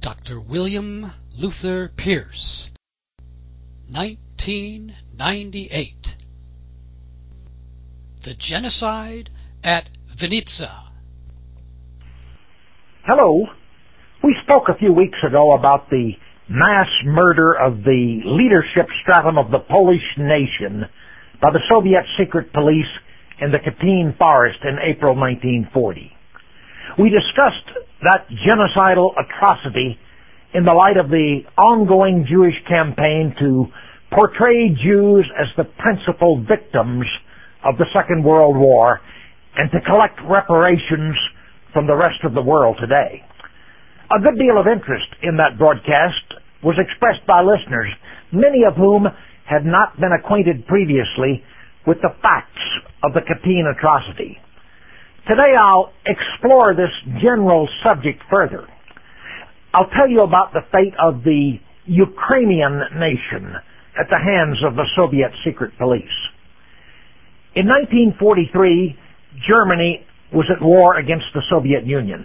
Dr. William Luther Pierce, 1998. The Genocide at Vinica. Hello. We spoke a few weeks ago about the mass murder of the leadership stratum of the Polish nation by the Soviet secret police in the Katyn forest in April 1940. We discussed that genocidal atrocity in the light of the ongoing Jewish campaign to portray Jews as the principal victims of the Second World War and to collect reparations from the rest of the world today. A good deal of interest in that broadcast was expressed by listeners, many of whom had not been acquainted previously with the facts of the Katyn atrocity. Today I'll explore this general subject further. I'll tell you about the fate of the Ukrainian nation at the hands of the Soviet secret police. In 1943, Germany was at war against the Soviet Union.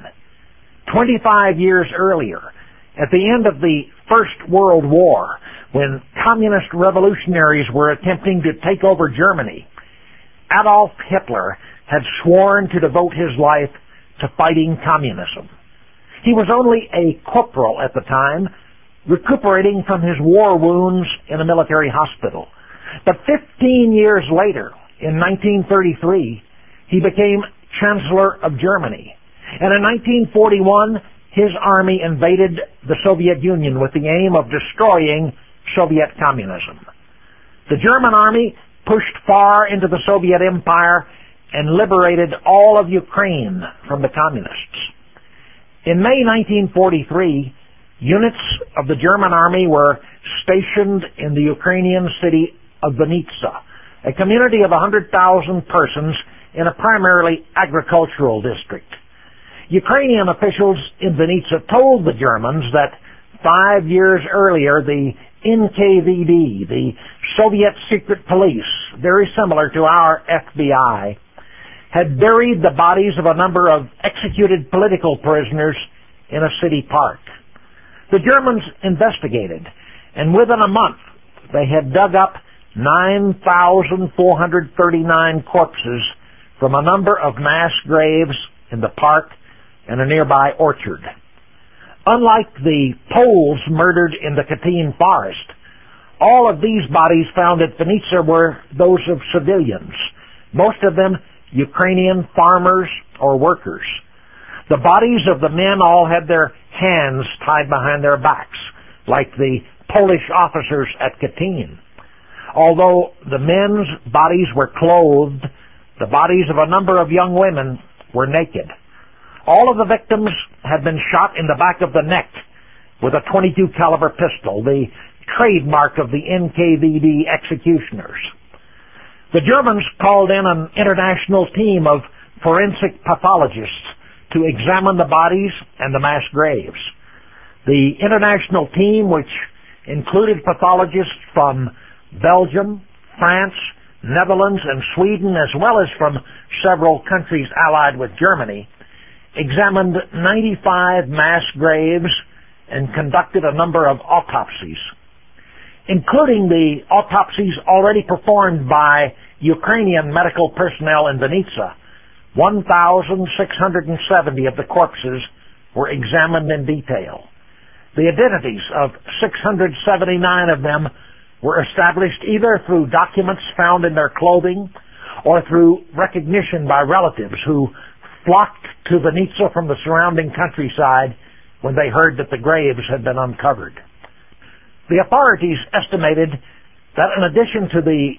25 years earlier, at the end of the First World War, when communist revolutionaries were attempting to take over Germany, Adolf Hitler had sworn to devote his life to fighting communism. He was only a corporal at the time, recuperating from his war wounds in a military hospital. But 15 years later, in 1933, he became Chancellor of Germany. And in 1941, his army invaded the Soviet Union with the aim of destroying Soviet communism. The German army pushed far into the Soviet Empire and liberated all of Ukraine from the communists. In May 1943, units of the German army were stationed in the Ukrainian city of Vinica, a community of 100,000 persons in a primarily agricultural district. Ukrainian officials in Vinica told the Germans that 5 years earlier the NKVD, the Soviet secret police, very similar to our FBI, had buried the bodies of a number of executed political prisoners in a city park. The Germans investigated, and within a month they had dug up 9,439 corpses from a number of mass graves in the park and a nearby orchard. Unlike the Poles murdered in the Katyn forest, all of these bodies found at Vinica were those of civilians, most of them Ukrainian farmers or workers. The bodies of the men all had their hands tied behind their backs, like the Polish officers at Katyn. Although the men's bodies were clothed, the bodies of a number of young women were naked. All of the victims had been shot in the back of the neck with a .22 caliber pistol, the trademark of the NKVD executioners. The Germans called in an international team of forensic pathologists to examine the bodies and the mass graves. The international team, which included pathologists from Belgium, France, Netherlands, and Sweden, as well as from several countries allied with Germany, examined 95 mass graves and conducted a number of autopsies, including the autopsies already performed by Ukrainian medical personnel in Vinica. 1,670 of the corpses were examined in detail. The identities of 679 of them were established either through documents found in their clothing or through recognition by relatives who flocked to Vinica from the surrounding countryside when they heard that the graves had been uncovered. The authorities estimated that in addition to the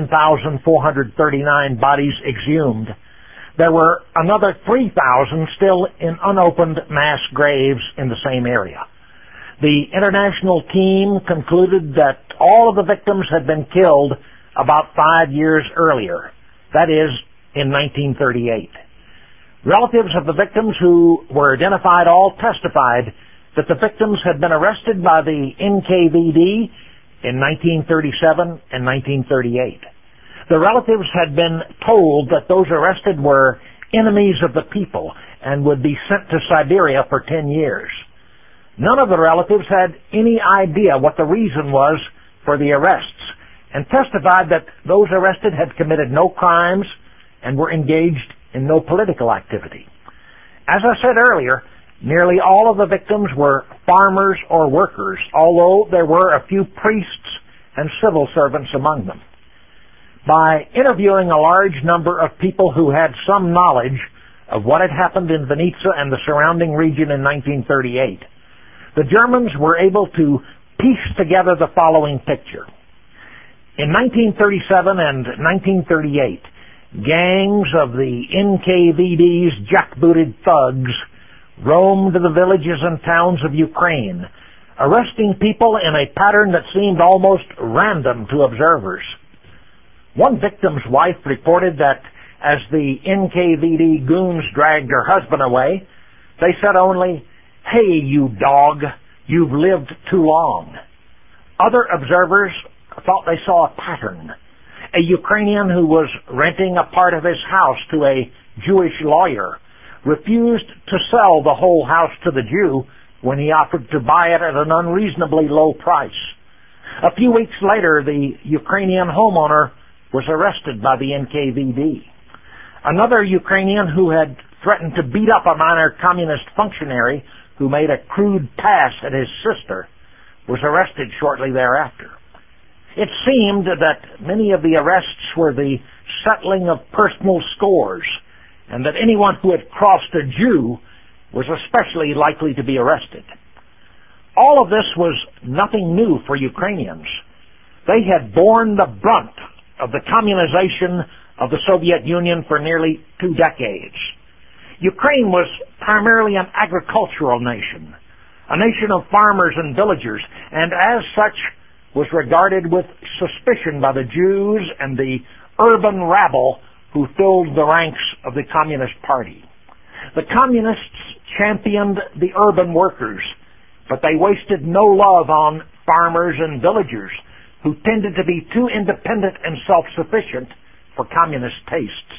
9,439 bodies exhumed, there were another 3,000 still in unopened mass graves in the same area. The international team concluded that all of the victims had been killed about 5 years earlier, that is, in 1938. Relatives of the victims who were identified all testified that the victims had been arrested by the NKVD in 1937 and 1938. The relatives had been told that those arrested were enemies of the people and would be sent to Siberia for 10 years. None of the relatives had any idea what the reason was for the arrests, and testified that those arrested had committed no crimes and were engaged in no political activity. As I said earlier, nearly all of the victims were farmers or workers, although there were a few priests and civil servants among them. By interviewing a large number of people who had some knowledge of what had happened in Vinnitsa and the surrounding region in 1938, the Germans were able to piece together the following picture. In 1937 and 1938, gangs of the NKVD's jackbooted thugs roamed the villages and towns of Ukraine, arresting people in a pattern that seemed almost random to observers. One victim's wife reported that as the NKVD goons dragged her husband away, they said only, "Hey, you dog, you've lived too long." Other observers thought they saw a pattern. A Ukrainian who was renting a part of his house to a Jewish lawyer refused to sell the whole house to the Jew when he offered to buy it at an unreasonably low price. A few weeks later, the Ukrainian homeowner was arrested by the NKVD. Another Ukrainian who had threatened to beat up a minor communist functionary who made a crude pass at his sister was arrested shortly thereafter. It seemed that many of the arrests were the settling of personal scores, and that anyone who had crossed a Jew was especially likely to be arrested. All of this was nothing new for Ukrainians. They had borne the brunt of the communization of the Soviet Union for nearly 2 decades. Ukraine was primarily an agricultural nation, a nation of farmers and villagers, and as such was regarded with suspicion by the Jews and the urban rabble who filled the ranks of the Communist Party. The Communists championed the urban workers, but they wasted no love on farmers and villagers who tended to be too independent and self-sufficient for Communist tastes.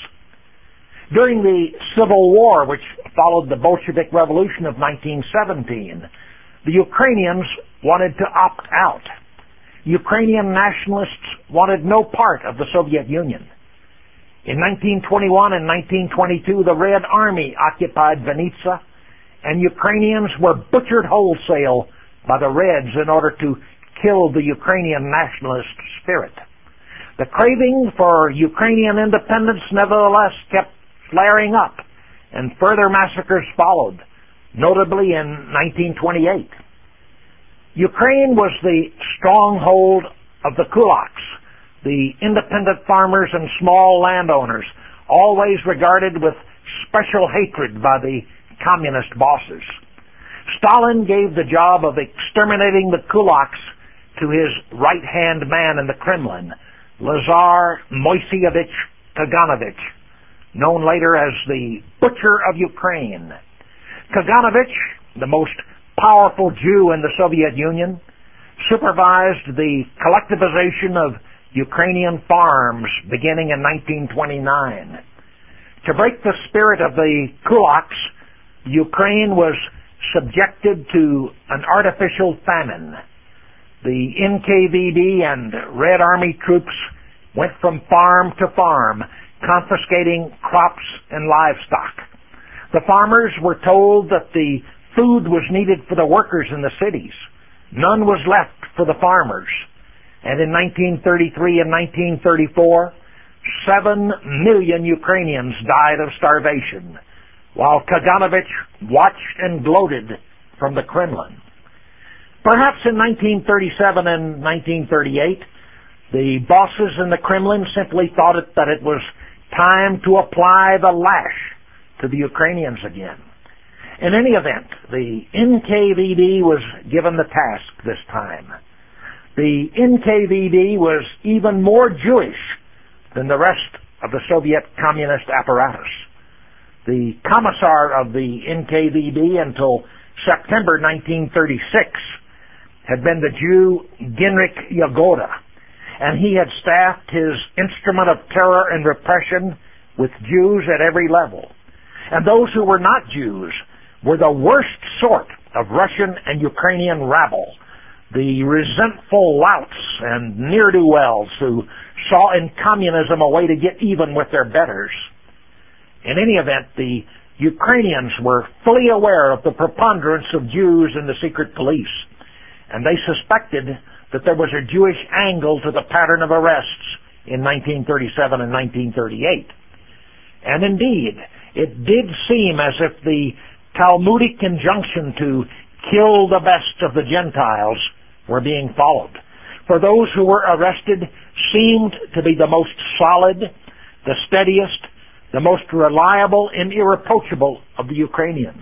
During the Civil War, which followed the Bolshevik Revolution of 1917, the Ukrainians wanted to opt out. Ukrainian nationalists wanted no part of the Soviet Union. In 1921 and 1922, the Red Army occupied Vinnitsa, and Ukrainians were butchered wholesale by the Reds in order to kill the Ukrainian nationalist spirit. The craving for Ukrainian independence nevertheless kept flaring up, and further massacres followed, notably in 1928. Ukraine was the stronghold of the kulaks, the independent farmers and small landowners, always regarded with special hatred by the communist bosses. Stalin gave the job of exterminating the kulaks to his right-hand man in the Kremlin, Lazar Moiseyevich Kaganovich, known later as the Butcher of Ukraine. Kaganovich, the most powerful Jew in the Soviet Union, supervised the collectivization of Ukrainian farms beginning in 1929. To break the spirit of the kulaks, Ukraine was subjected to an artificial famine. The NKVD and Red Army troops went from farm to farm, confiscating crops and livestock. The farmers were told that the food was needed for the workers in the cities. None was left for the farmers. And in 1933 and 1934, 7 million Ukrainians died of starvation, while Kaganovich watched and gloated from the Kremlin. Perhaps in 1937 and 1938, the bosses in the Kremlin simply thought that it was time to apply the lash to the Ukrainians again. In any event, the NKVD was given the task this time. The NKVD was even more Jewish than the rest of the Soviet communist apparatus. The commissar of the NKVD until September 1936 had been the Jew Genrikh Yagoda, and he had staffed his instrument of terror and repression with Jews at every level. And those who were not Jews were the worst sort of Russian and Ukrainian rabble, the resentful louts and ne'er-do-wells who saw in communism a way to get even with their betters. In any event, the Ukrainians were fully aware of the preponderance of Jews in the secret police, and they suspected that there was a Jewish angle to the pattern of arrests in 1937 and 1938. And indeed, it did seem as if the Talmudic injunction to kill the best of the Gentiles were being followed. For those who were arrested seemed to be the most solid, the steadiest, the most reliable and irreproachable of the Ukrainians.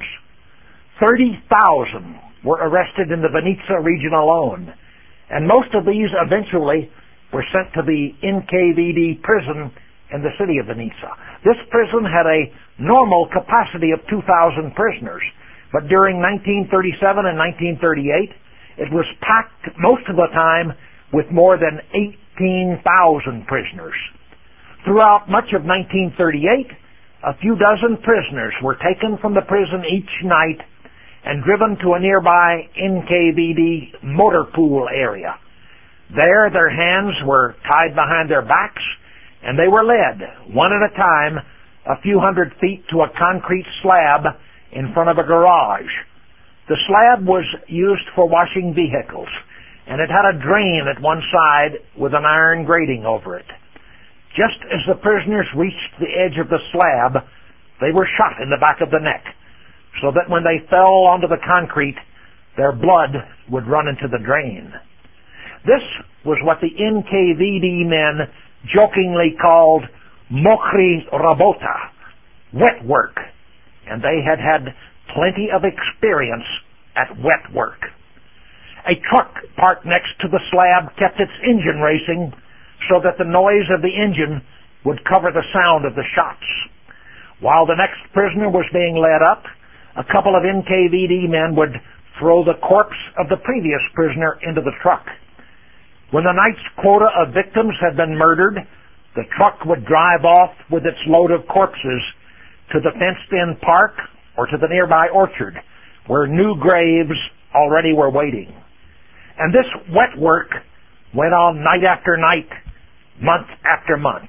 30,000 were arrested in the Vinnytsia region alone, and most of these eventually were sent to the NKVD prison in the city of Vinnytsia. This prison had a normal capacity of 2,000 prisoners, but during 1937 and 1938, it was packed most of the time with more than 18,000 prisoners. Throughout much of 1938, a few dozen prisoners were taken from the prison each night and driven to a nearby NKVD motor pool area. There, their hands were tied behind their backs, and they were led, one at a time, a few hundred feet to a concrete slab in front of a garage. The slab was used for washing vehicles, and it had a drain at one side with an iron grating over it. Just as the prisoners reached the edge of the slab, they were shot in the back of the neck, so that when they fell onto the concrete, their blood would run into the drain. This was what the NKVD men jokingly called mokri rabota, wet work, and they had had plenty of experience at wet work. A truck parked next to the slab kept its engine racing so that the noise of the engine would cover the sound of the shots. While the next prisoner was being led up, a couple of NKVD men would throw the corpse of the previous prisoner into the truck. When the night's quota of victims had been murdered, the truck would drive off with its load of corpses to the fenced-in park or to the nearby orchard, where new graves already were waiting. And this wet work went on night after night, month after month.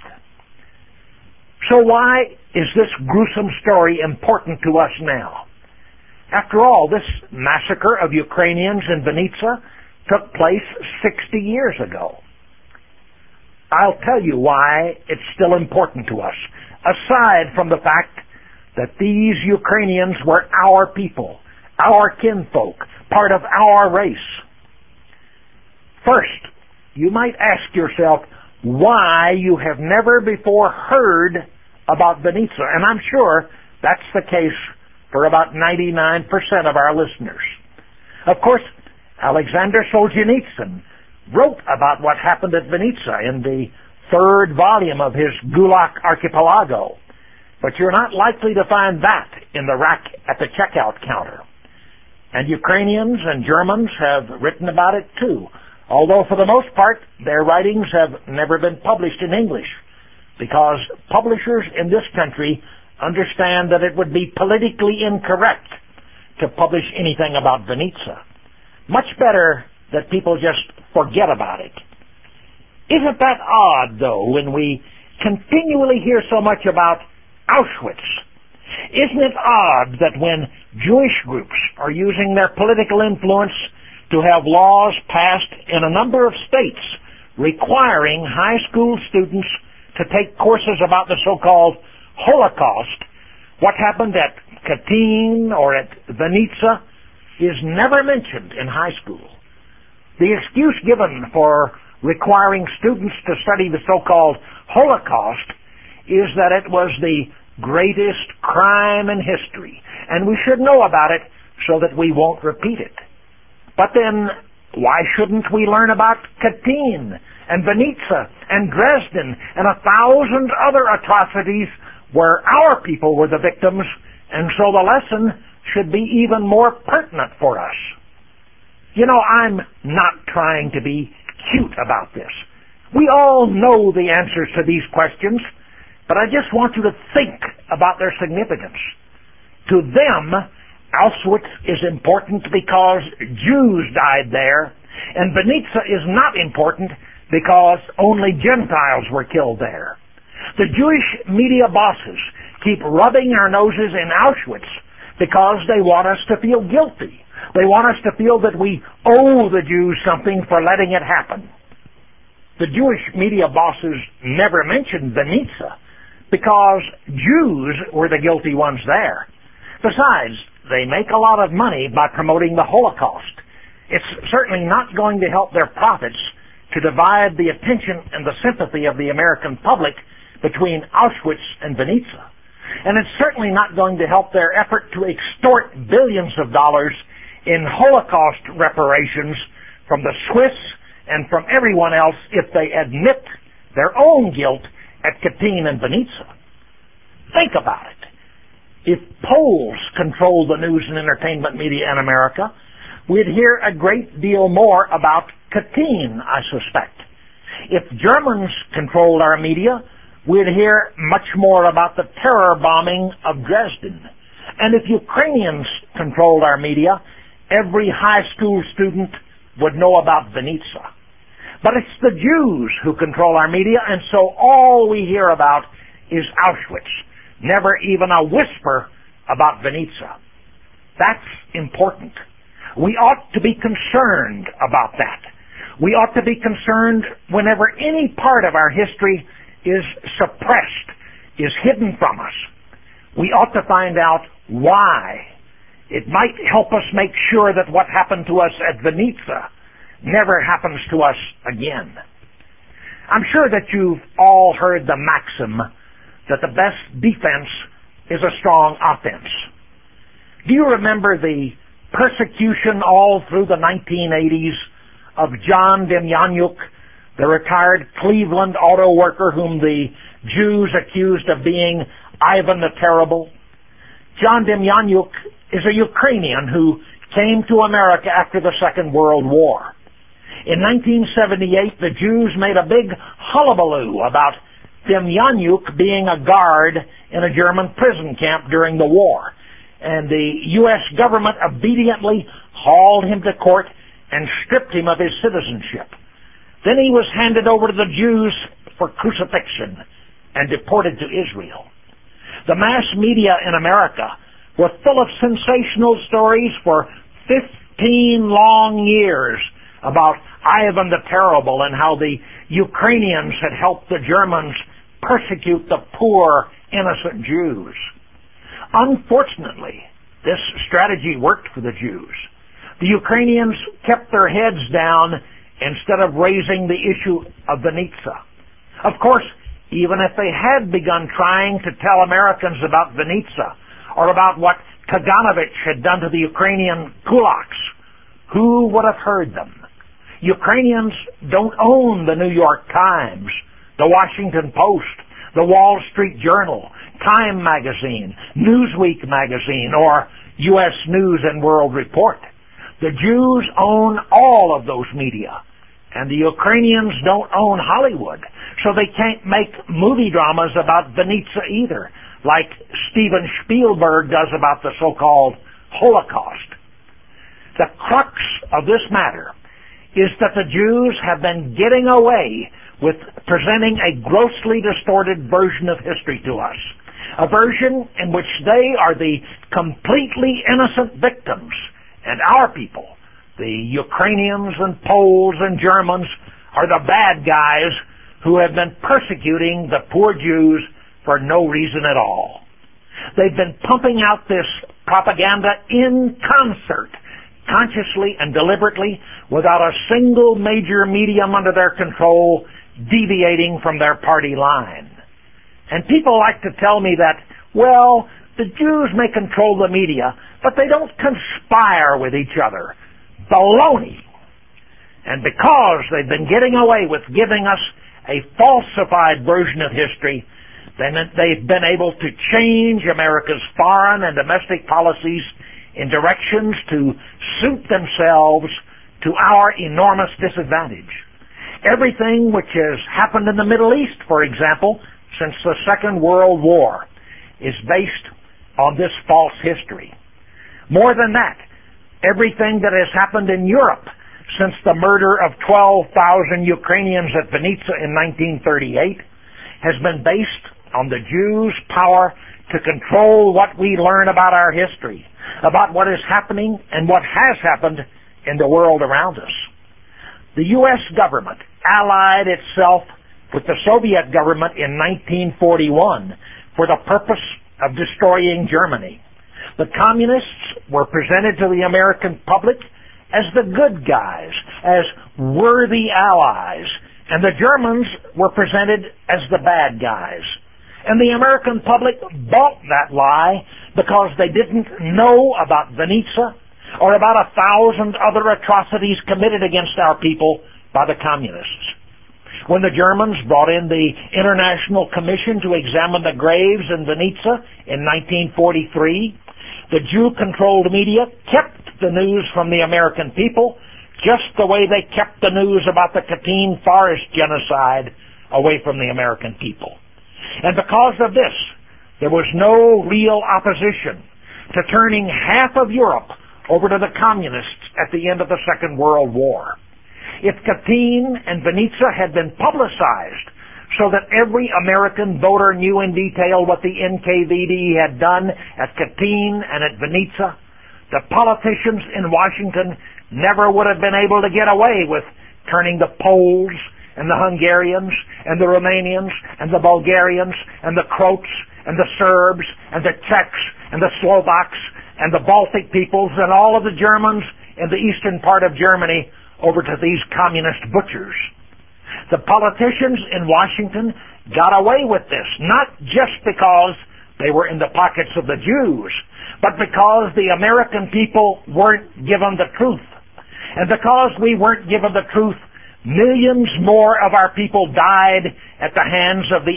So why is this gruesome story important to us now? After all, this massacre of Ukrainians in Vinnytsia took place 60 years ago. I'll tell you why it's still important to us, aside from the fact that these Ukrainians were our people, our kinfolk, part of our race. First, you might ask yourself why you have never before heard about Vinnytsia, and I'm sure that's the case for about 99% of our listeners. Of course, Alexander Solzhenitsyn wrote about what happened at Vinnytsia in the third volume of his Gulag Archipelago, but you're not likely to find that in the rack at the checkout counter. And Ukrainians and Germans have written about it too, although for the most part their writings have never been published in English, because publishers in this country understand that it would be politically incorrect to publish anything about Vinnytsia. Much better that people just forget about it. Isn't that odd, though, when we continually hear so much about Auschwitz? Isn't it odd that when Jewish groups are using their political influence to have laws passed in a number of states requiring high school students to take courses about the so-called Holocaust, what happened at Katyn or at Vinnytsia is never mentioned in high school. The excuse given for requiring students to study the so-called Holocaust is that it was the greatest crime in history, and we should know about it so that we won't repeat it. But then, why shouldn't we learn about Katyn and Vinnytsia and Dresden and 1,000 other atrocities where our people were the victims, and so the lesson should be even more pertinent for us? You know, I'm not trying to be cute about this. We all know the answers to these questions, but I just want you to think about their significance. To them, Auschwitz is important because Jews died there, and Vinica is not important because only Gentiles were killed there. The Jewish media bosses keep rubbing our noses in Auschwitz because they want us to feel guilty. They want us to feel that we owe the Jews something for letting it happen. The Jewish media bosses never mentioned Vinica because Jews were the guilty ones there. Besides, they make a lot of money by promoting the Holocaust. It's certainly not going to help their profits to divide the attention and the sympathy of the American public between Auschwitz and Vinica. And it's certainly not going to help their effort to extort billions of dollars in Holocaust reparations from the Swiss and from everyone else if they admit their own guilt at Katyn and Vinica. Think about it. If Poles controlled the news and entertainment media in America, we'd hear a great deal more about Katyn, I suspect. If Germans controlled our media, we'd hear much more about the terror bombing of Dresden. And if Ukrainians controlled our media, every high school student would know about Vinica. But it's the Jews who control our media, and so all we hear about is Auschwitz. Never even a whisper about Vinica. That's important. We ought to be concerned about that. We ought to be concerned whenever any part of our history is suppressed, is hidden from us. We ought to find out why. It might help us make sure that what happened to us at Vinica never happens to us again. I'm sure that you've all heard the maxim that the best defense is a strong offense. Do you remember the persecution all through the 1980s of John Demjanjuk, the retired Cleveland auto worker whom the Jews accused of being Ivan the Terrible? John Demjanjuk is a Ukrainian who came to America after the Second World War. In 1978, the Jews made a big hullabaloo about Demjanjuk being a guard in a German prison camp during the war. And the U.S. government obediently hauled him to court and stripped him of his citizenship. Then he was handed over to the Jews for crucifixion and deported to Israel. The mass media in America were full of sensational stories for 15 long years about Ivan the Terrible and how the Ukrainians had helped the Germans persecute the poor, innocent Jews. Unfortunately, this strategy worked for the Jews. The Ukrainians kept their heads down instead of raising the issue of Vinica. Of course, even if they had begun trying to tell Americans about Vinica or about what Kaganovich had done to the Ukrainian kulaks, who would have heard them? Ukrainians don't own the New York Times, the Washington Post, the Wall Street Journal, Time Magazine, Newsweek Magazine, or U.S. News and World Report. The Jews own all of those media, and the Ukrainians don't own Hollywood, so they can't make movie dramas about Vinica either, like Steven Spielberg does about the so-called Holocaust. The crux of this matter is that the Jews have been getting away with presenting a grossly distorted version of history to us, a version in which they are the completely innocent victims, and our people, the Ukrainians and Poles and Germans, are the bad guys who have been persecuting the poor Jews for no reason at all. They've been pumping out this propaganda in concert, consciously and deliberately, without a single major medium under their control deviating from their party line. And people like to tell me that, well, the Jews may control the media, but they don't conspire with each other. Baloney! And because they've been getting away with giving us a falsified version of history, then they've been able to change America's foreign and domestic policies in directions to suit themselves to our enormous disadvantage. Everything which has happened in the Middle East, for example, since the Second World War, is based on this false history. More than that, everything that has happened in Europe since the murder of 12,000 Ukrainians at Vinica in 1938 has been based on the Jews' power to control what we learn about our history, about what is happening and what has happened in the world around us. The U.S. government allied itself with the Soviet government in 1941 for the purpose of destroying Germany. The communists were presented to the American public as the good guys, as worthy allies, and the Germans were presented as the bad guys. And the American public bought that lie because they didn't know about Vinica or about 1,000 other atrocities committed against our people by the communists. When the Germans brought in the International Commission to examine the graves in Vinica in 1943, the Jew-controlled media kept the news from the American people just the way they kept the news about the Katyn Forest genocide away from the American people. And because of this, there was no real opposition to turning half of Europe over to the communists at the end of the Second World War. If Katyn and Vinica had been publicized so that every American voter knew in detail what the NKVD had done at Katyn and at Vinica, the politicians in Washington never would have been able to get away with turning the Poles and the Hungarians and the Romanians and the Bulgarians and the Croats and the Serbs and the Czechs and the Slovaks and the Baltic peoples and all of the Germans in the eastern part of Germany over to these communist butchers. The politicians in Washington got away with this, not just because they were in the pockets of the Jews, but because the American people weren't given the truth. And because we weren't given the truth, millions more of our people died at the hands of the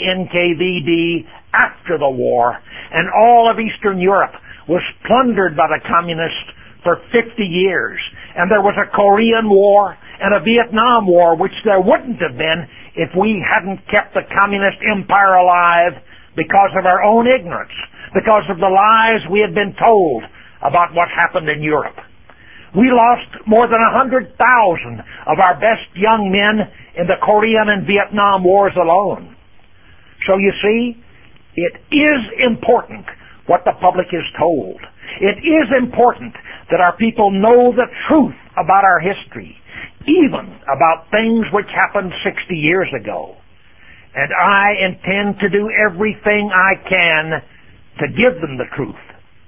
NKVD after the war, and all of Eastern Europe was plundered by the communists for 50 years. And there was a Korean War and a Vietnam War, which there wouldn't have been if we hadn't kept the communist empire alive because of our own ignorance, because of the lies we had been told about what happened in Europe. We lost more than 100,000 of our best young men in the Korean and Vietnam Wars alone. So you see, it is important what the public is told. It is important that our people know the truth about our history, even about things which happened 60 years ago. And I intend to do everything I can to give them the truth.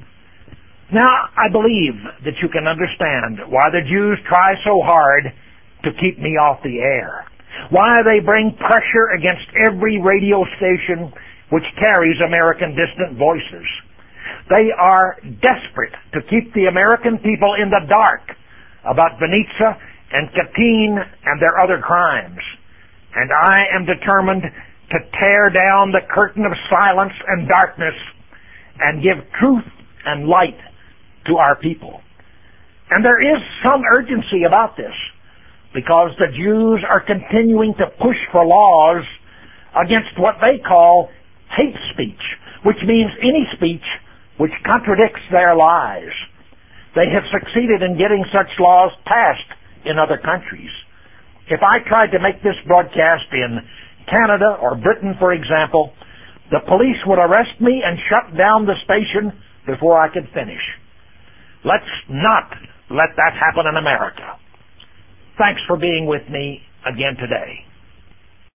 Now, I believe that you can understand why the Jews try so hard to keep me off the air, why they bring pressure against every radio station which carries American dissident voices. They are desperate to keep the American people in the dark about Vinica and Katyn and their other crimes. And I am determined to tear down the curtain of silence and darkness and give truth and light to our people. And there is some urgency about this, because the Jews are continuing to push for laws against what they call hate speech, which means any speech which contradicts their lies. They have succeeded in getting such laws passed in other countries. If I tried to make this broadcast in Canada or Britain, for example, the police would arrest me and shut down the station before I could finish. Let's not let that happen in America. Thanks for being with me again today.